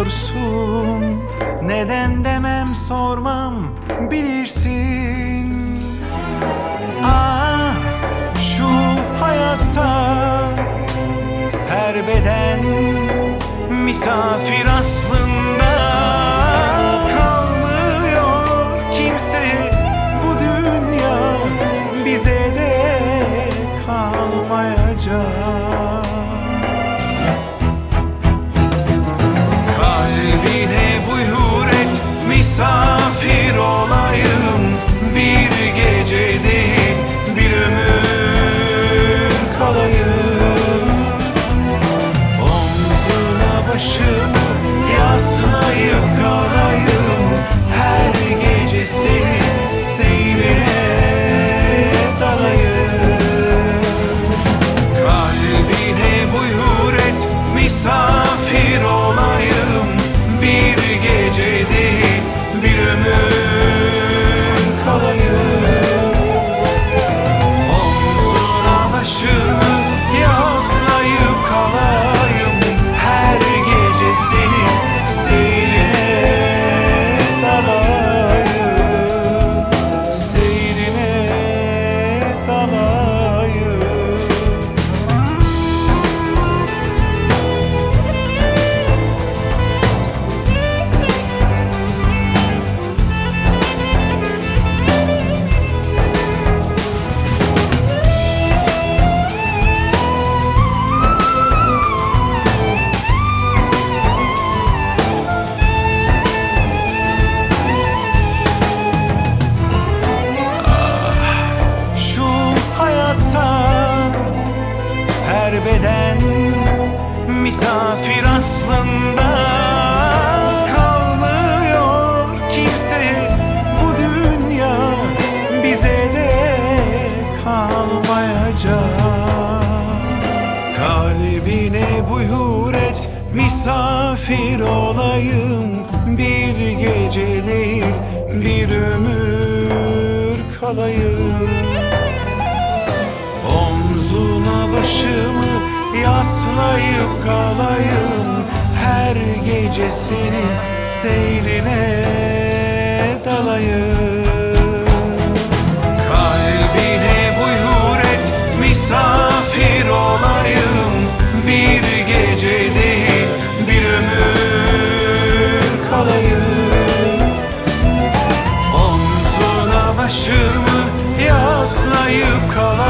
sorusun. Neden demem, sormam, bilirsin. Ah, şu hayatta her beden misafir aslında. Kalmıyor kimse bu dünya, bize de kalmayacak. Kalbine buyur et, misafir olayım. Bir gece değil, bir ömür kalayım. Omzuna başımı yaslayıp kalayım. Her gece seni seyrine dalayım. Kalbine buyur et, misafir olayım. Bir gece değil, bir ömür kalayım. Omzuna başımı yaslayıp kalayım. Her gece seni seyrine dalayım. Seyrine dalayım. Şu hayatta her beden misafir aslında. Kalmıyor kimse bu dünya, bize de kalmayacak. Kalbine buyur et, misafir olayım. Bir gece değil, bir ömür kalayım. Omzuna başımı yaslayıp kalayım. Her gece senin seyrine dalayım. Kalbine buyur et, misafir olayım. Bir gece değil, bir ömür kalayım. Omzuna başımı yaslayıp kalayım.